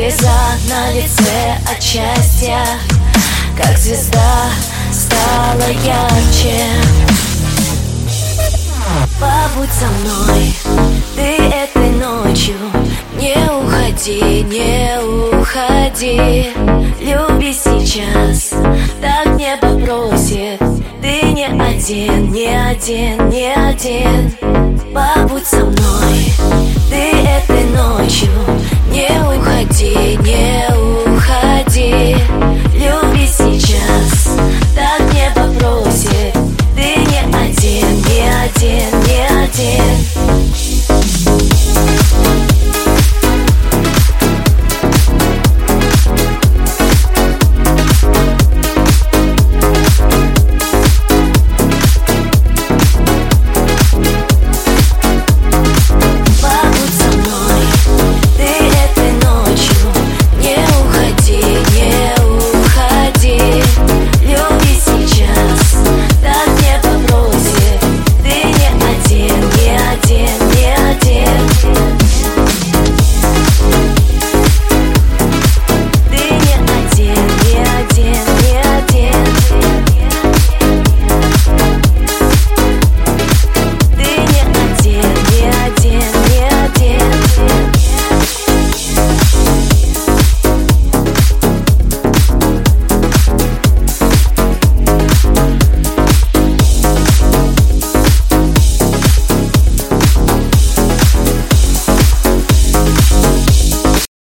Слеза на лице от счастья, как звезда стала ярче. Побудь со мной ты этой ночью, не уходи, не уходи. Люби сейчас, так небо просит. Ты не один, не один, не один. Побудь со мной ты этой ночью, не